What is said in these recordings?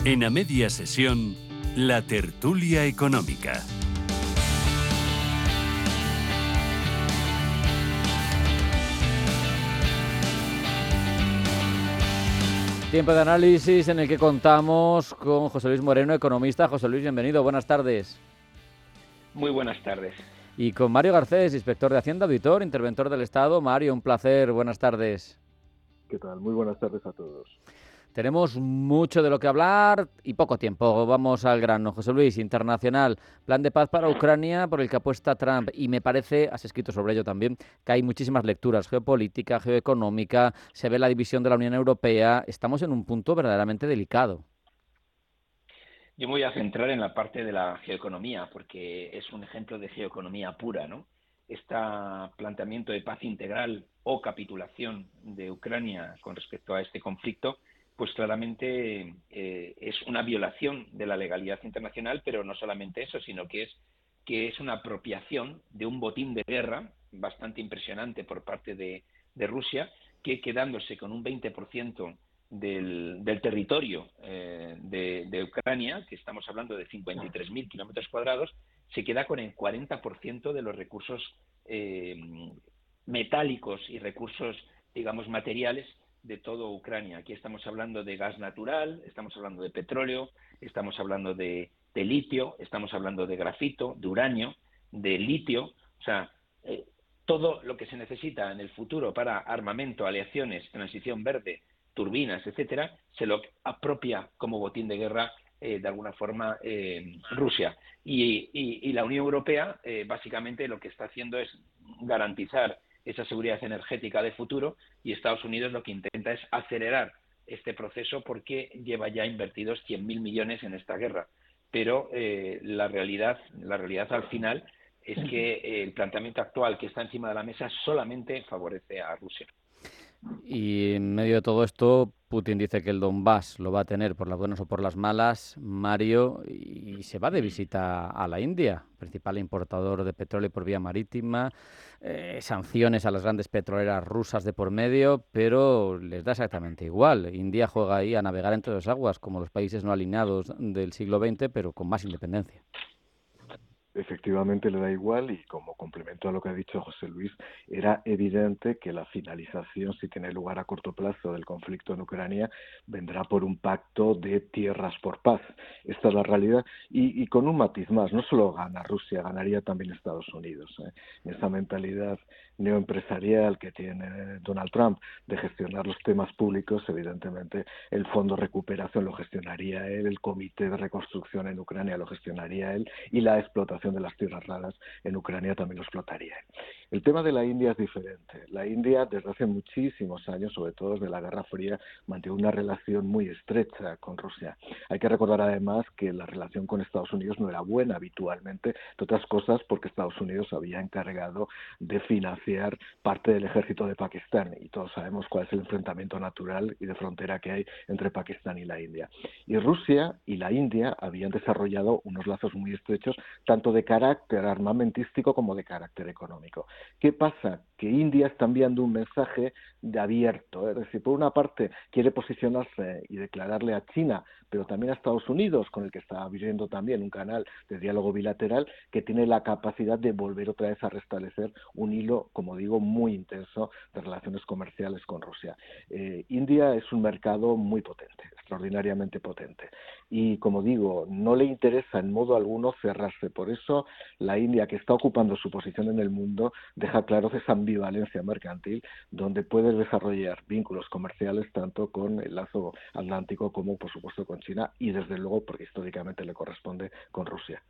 En A Media Sesión, la tertulia económica. Tiempo de análisis en el que contamos con José Luis Moreno, economista. José Luis, bienvenido, buenas tardes. Muy buenas tardes. Y con Mario Garcés, inspector de Hacienda, auditor, interventor del Estado. Mario, un placer, buenas tardes. ¿Qué tal? Muy buenas tardes a todos. Tenemos mucho de lo que hablar y poco tiempo. Vamos al grano. José Luis, internacional, plan de paz para Ucrania por el que apuesta Trump. Y me parece, has escrito sobre ello también, que hay muchísimas lecturas, geopolítica, geoeconómica, se ve la división de la Unión Europea. Estamos en un punto verdaderamente delicado. Yo me voy a centrar en la parte de la geoeconomía, porque es un ejemplo de geoeconomía pura, ¿no? Este planteamiento de paz integral o capitulación de Ucrania con respecto a este conflicto, pues claramente es una violación de la legalidad internacional, pero no solamente eso, sino que es una apropiación de un botín de guerra bastante impresionante por parte de Rusia, que quedándose con un 20% del territorio de Ucrania, que estamos hablando de 53.000 kilómetros cuadrados, se queda con el 40% de los recursos metálicos y recursos, digamos, materiales de toda Ucrania. Aquí estamos hablando de gas natural, estamos hablando de petróleo, estamos hablando de litio, estamos hablando de grafito, de uranio, de litio, o sea, todo lo que se necesita en el futuro para armamento, aleaciones, transición verde, turbinas, etcétera, se lo apropia como botín de guerra de alguna forma Rusia. Y la Unión Europea básicamente lo que está haciendo es garantizar esa seguridad energética de futuro, y Estados Unidos lo que intenta es acelerar este proceso porque lleva ya invertidos 100.000 millones en esta guerra. Pero la realidad al final es que el planteamiento actual que está encima de la mesa solamente favorece a Rusia. Y en medio de todo esto, Putin dice que el Donbass lo va a tener por las buenas o por las malas, Mario, y se va de visita a la India, principal importador de petróleo por vía marítima, sanciones a las grandes petroleras rusas de por medio, pero les da exactamente igual. India juega ahí a navegar entre dos aguas, como los países no alineados del siglo XX, pero con más independencia. Efectivamente le da igual, y como complemento a lo que ha dicho José Luis, era evidente que la finalización, si tiene lugar a corto plazo, del conflicto en Ucrania vendrá por un pacto de tierras por paz. Esta es la realidad, y con un matiz más: no solo gana Rusia, ganaría también Estados Unidos. Esa mentalidad neoempresarial que tiene Donald Trump de gestionar los temas públicos, evidentemente el Fondo de Recuperación lo gestionaría él, el Comité de Reconstrucción en Ucrania lo gestionaría él, y la explotación de las tierras raras en Ucrania también lo explotaría. El tema de la India es diferente. La India, desde hace muchísimos años, sobre todo desde la Guerra Fría, mantiene una relación muy estrecha con Rusia. Hay que recordar además que la relación con Estados Unidos no era buena habitualmente, entre otras cosas porque Estados Unidos había encargado de financiar parte del ejército de Pakistán, y todos sabemos cuál es el enfrentamiento natural y de frontera que hay entre Pakistán y la India. Y Rusia y la India habían desarrollado unos lazos muy estrechos, tanto de carácter armamentístico como de carácter económico. ¿Qué pasa? Que India está enviando un mensaje de abierto, es decir, por una parte quiere posicionarse y declararle a China, pero también a Estados Unidos, con el que está abriendo también un canal de diálogo bilateral, que tiene la capacidad de volver otra vez a restablecer un hilo, como digo, muy intenso de relaciones comerciales con Rusia. India es un mercado muy potente, extraordinariamente potente, y como digo, no le interesa en modo alguno cerrarse. Por eso la India, que está ocupando su posición en el mundo, deja claro esa ambivalencia mercantil, donde puede desarrollar vínculos comerciales tanto con el lazo atlántico como, por supuesto, con China, y desde luego, porque históricamente le corresponde, con Rusia.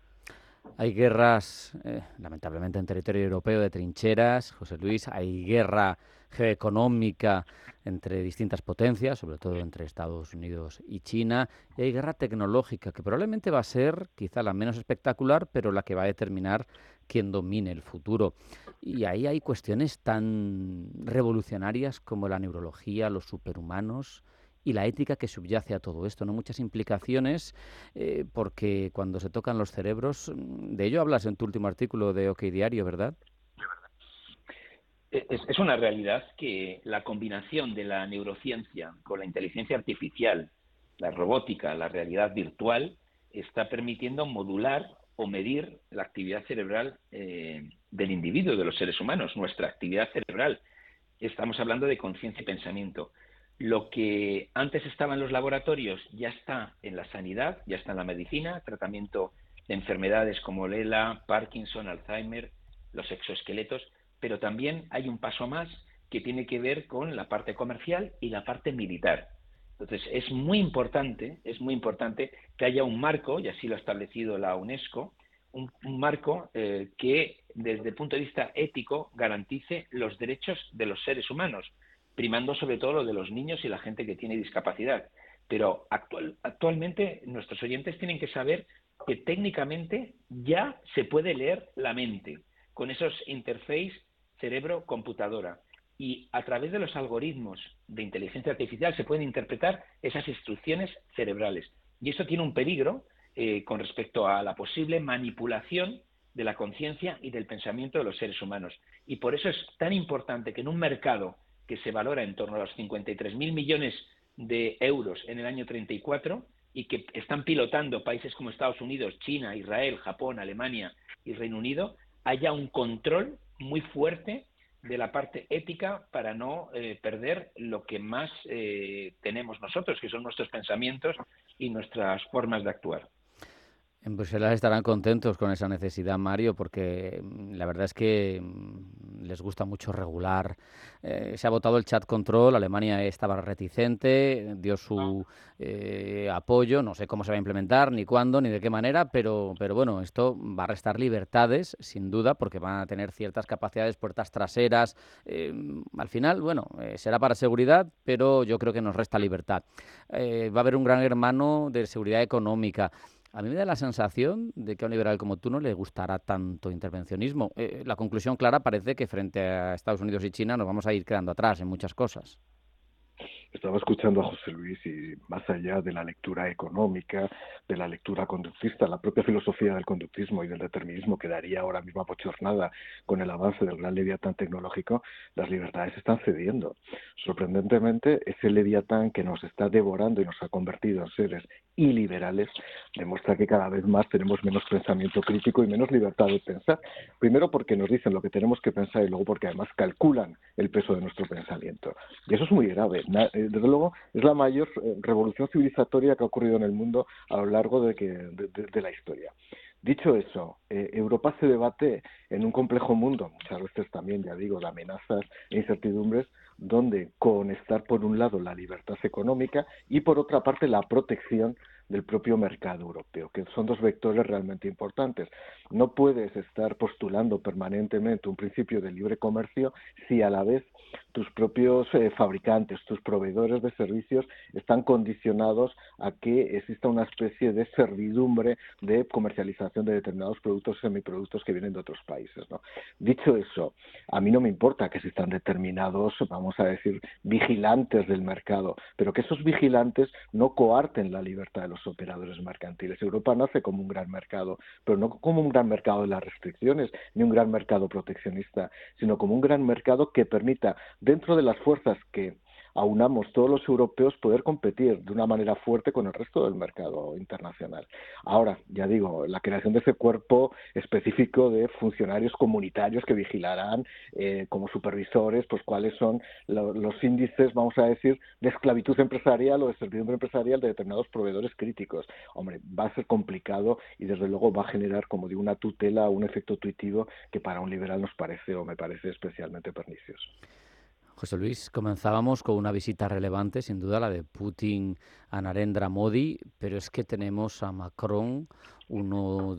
Hay guerras, lamentablemente, en territorio europeo de trincheras, José Luis. Hay guerra geoeconómica entre distintas potencias, sobre todo entre Estados Unidos y China. Y hay guerra tecnológica, que probablemente va a ser quizá la menos espectacular, pero la que va a determinar quién domine el futuro. Y ahí hay cuestiones tan revolucionarias como la neurología, los superhumanos y la ética que subyace a todo esto, ¿no? Muchas implicaciones, porque cuando se tocan los cerebros, de ello hablas en tu último artículo de OK Diario, ¿verdad? Es una realidad que la combinación de la neurociencia con la inteligencia artificial la robótica, la realidad virtual, está permitiendo modular o medir la actividad cerebral del individuo, de los seres humanos, nuestra actividad cerebral. Estamos hablando de conciencia y pensamiento. Lo que antes estaba en los laboratorios ya está en la sanidad, ya está en la medicina, tratamiento de enfermedades como Lela, Parkinson, Alzheimer, los exoesqueletos, pero también hay un paso más que tiene que ver con la parte comercial y la parte militar. Entonces, es muy importante que haya un marco, y así lo ha establecido la UNESCO, un marco que desde el punto de vista ético garantice los derechos de los seres humanos, primando sobre todo lo de los niños y la gente que tiene discapacidad. Pero actualmente nuestros oyentes tienen que saber que técnicamente ya se puede leer la mente con esos interface cerebro-computadora, y a través de los algoritmos de inteligencia artificial se pueden interpretar esas instrucciones cerebrales. Y eso tiene un peligro con respecto a la posible manipulación de la conciencia y del pensamiento de los seres humanos. Y por eso es tan importante que en un mercado que se valora en torno a los 53.000 millones de euros en el año 34 y que están pilotando países como Estados Unidos, China, Israel, Japón, Alemania y Reino Unido, haya un control muy fuerte de la parte ética para no perder lo que más tenemos nosotros, que son nuestros pensamientos y nuestras formas de actuar. En Bruselas estarán contentos con esa necesidad, Mario, porque la verdad es que les gusta mucho regular. Se ha votado el chat control, Alemania estaba reticente, dio su apoyo, no sé cómo se va a implementar, ni cuándo, ni de qué manera, pero bueno, esto va a restar libertades, sin duda, porque van a tener ciertas capacidades, puertas traseras. Al final, bueno, será para seguridad, pero yo creo que nos resta libertad. Va a haber un gran hermano de seguridad económica. A mí me da la sensación de que a un liberal como tú no le gustará tanto intervencionismo. La conclusión clara parece que frente a Estados Unidos y China nos vamos a ir quedando atrás en muchas cosas. Estaba escuchando a José Luis y más allá de la lectura económica, de la lectura conductista, la propia filosofía del conductismo y del determinismo quedaría ahora mismo abochornada con el avance del gran leviatán tecnológico, las libertades están cediendo. Sorprendentemente, ese leviatán que nos está devorando y nos ha convertido en seres iliberales demuestra que cada vez más tenemos menos pensamiento crítico y menos libertad de pensar. Primero porque nos dicen lo que tenemos que pensar y luego porque además calculan el peso de nuestro pensamiento. Y eso es muy grave. Desde luego es la mayor revolución civilizatoria que ha ocurrido en el mundo a lo largo de la historia. Dicho eso, Europa se debate en un complejo mundo, muchas veces también, ya digo, de amenazas e incertidumbres, donde con estar por un lado la libertad económica y por otra parte la protección del propio mercado europeo, que son dos vectores realmente importantes. No puedes estar postulando permanentemente un principio de libre comercio si a la vez tus propios fabricantes, tus proveedores de servicios están condicionados a que exista una especie de servidumbre de comercialización de determinados productos, semiproductos que vienen de otros países, ¿no? Dicho eso, a mí no me importa que existan determinados, vamos a decir, vigilantes del mercado, pero que esos vigilantes no coarten la libertad de los operadores mercantiles. Europa nace como un gran mercado, pero no como un gran mercado de las restricciones, ni un gran mercado proteccionista, sino como un gran mercado que permita, dentro de las fuerzas que aunamos todos los europeos, poder competir de una manera fuerte con el resto del mercado internacional. Ahora, ya digo, la creación de ese cuerpo específico de funcionarios comunitarios que vigilarán como supervisores, pues cuáles son los índices, vamos a decir, de esclavitud empresarial o de servidumbre empresarial de determinados proveedores críticos. Hombre, va a ser complicado y desde luego va a generar, como digo, una tutela, un efecto intuitivo que para un liberal nos parece o me parece especialmente pernicioso. José Luis, comenzábamos con una visita relevante, sin duda, la de Putin a Narendra Modi, pero es que tenemos a Macron, una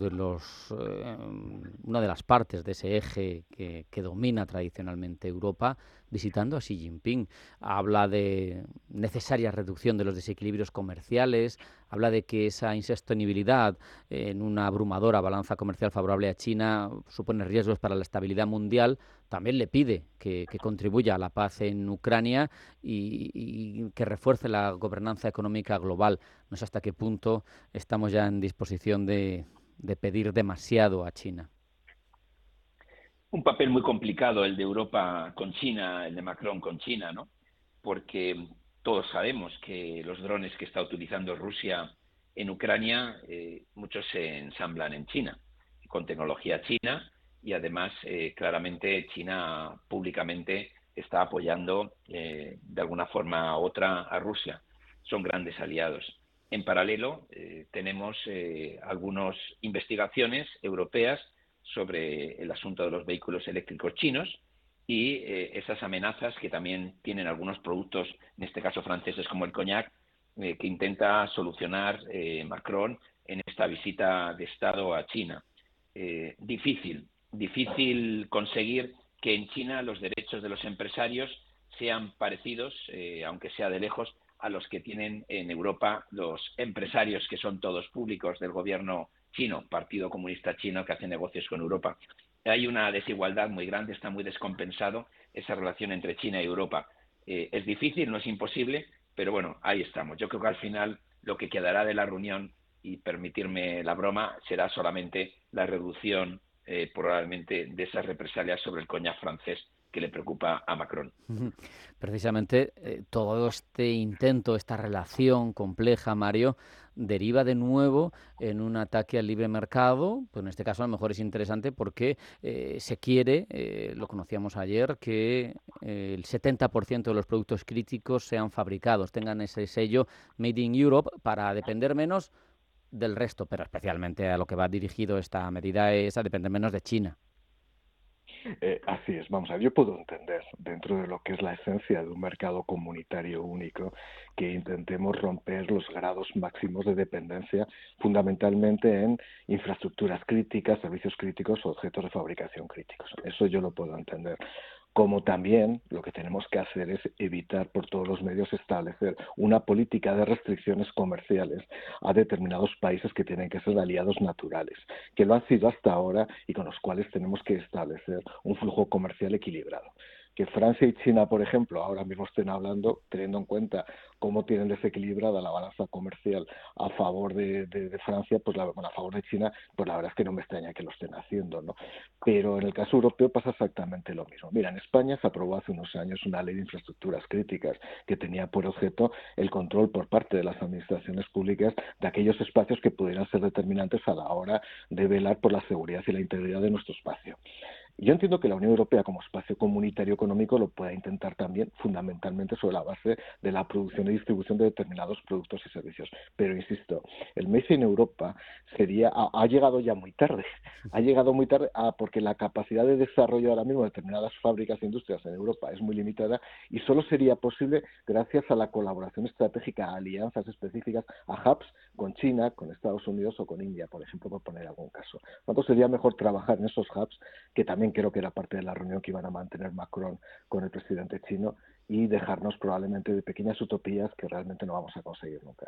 de las partes de ese eje que domina tradicionalmente Europa, visitando a Xi Jinping. Habla de necesaria reducción de los desequilibrios comerciales, habla de que esa insostenibilidad en una abrumadora balanza comercial favorable a China supone riesgos para la estabilidad mundial. También le pide que contribuya a la paz en Ucrania y que refuerce la gobernanza económica global. No sé hasta qué punto estamos ya en disposición de pedir demasiado a China. Un papel muy complicado el de Europa con China, el de Macron con China, ¿no? Porque Todos sabemos que los drones que está utilizando Rusia en Ucrania, muchos se ensamblan en China, con tecnología china, y además claramente China públicamente está apoyando de alguna forma u otra a Rusia. Son grandes aliados. En paralelo tenemos algunas investigaciones europeas sobre el asunto de los vehículos eléctricos chinos y esas amenazas que también tienen algunos productos, en este caso franceses como el coñac, que intenta solucionar Macron en esta visita de Estado a China. Difícil conseguir que en China los derechos de los empresarios sean parecidos, aunque sea de lejos, a los que tienen en Europa los empresarios, que son todos públicos, del gobierno chino, Partido Comunista Chino, que hace negocios con Europa. Hay una desigualdad muy grande, está muy descompensado esa relación entre China y Europa. Es difícil, no es imposible, pero bueno, ahí estamos. Yo creo que al final lo que quedará de la reunión, y permitirme la broma, será solamente la reducción probablemente de esas represalias sobre el coñac francés que le preocupa a Macron. Precisamente todo este intento, esta relación compleja, Mario, deriva de nuevo en un ataque al libre mercado. Pues en este caso a lo mejor es interesante porque se quiere, lo conocíamos ayer, que el 70% de los productos críticos sean fabricados, tengan ese sello Made in Europe, para depender menos del resto, pero especialmente a lo que va dirigido esta medida es a depender menos de China. Así es, vamos a ver, yo puedo entender, dentro de lo que es la esencia de un mercado comunitario único, que intentemos romper los grados máximos de dependencia, fundamentalmente en infraestructuras críticas, servicios críticos o objetos de fabricación críticos. Eso yo lo puedo entender. Como también lo que tenemos que hacer es evitar por todos los medios establecer una política de restricciones comerciales a determinados países que tienen que ser aliados naturales, que lo han sido hasta ahora y con los cuales tenemos que establecer un flujo comercial equilibrado. Que Francia y China, por ejemplo, ahora mismo estén hablando, teniendo en cuenta cómo tienen desequilibrada la balanza comercial a favor de Francia, pues a favor de China, pues la verdad es que no me extraña que lo estén haciendo, ¿no? Pero en el caso europeo pasa exactamente lo mismo. Mira, en España se aprobó hace unos años una ley de infraestructuras críticas que tenía por objeto el control por parte de las administraciones públicas de aquellos espacios que pudieran ser determinantes a la hora de velar por la seguridad y la integridad de nuestro espacio. Yo entiendo que la Unión Europea, como espacio comunitario económico, lo pueda intentar también fundamentalmente sobre la base de la producción y distribución de determinados productos y servicios. Pero insisto, el Made in Europa ha llegado ya muy tarde. Ha llegado muy tarde porque la capacidad de desarrollo ahora mismo de determinadas fábricas e industrias en Europa es muy limitada y solo sería posible gracias a la colaboración estratégica, a alianzas específicas, a hubs con China, con Estados Unidos o con India, por ejemplo, por poner algún caso. Por tanto, sería mejor trabajar en esos hubs, que también creo que era parte de la reunión que iban a mantener Macron con el presidente chino, y dejarnos probablemente de pequeñas utopías que realmente no vamos a conseguir nunca.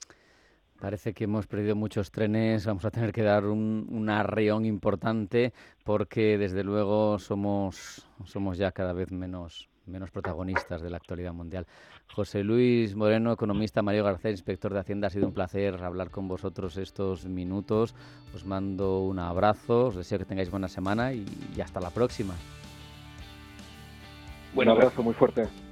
Parece que hemos perdido muchos trenes, vamos a tener que dar un arreón importante porque desde luego somos ya cada vez menos protagonistas de la actualidad mundial. José Luis Moreno, economista, Mario Garcés, inspector de Hacienda, ha sido un placer hablar con vosotros estos minutos. Os mando un abrazo, os deseo que tengáis buena semana y hasta la próxima. Un abrazo muy fuerte.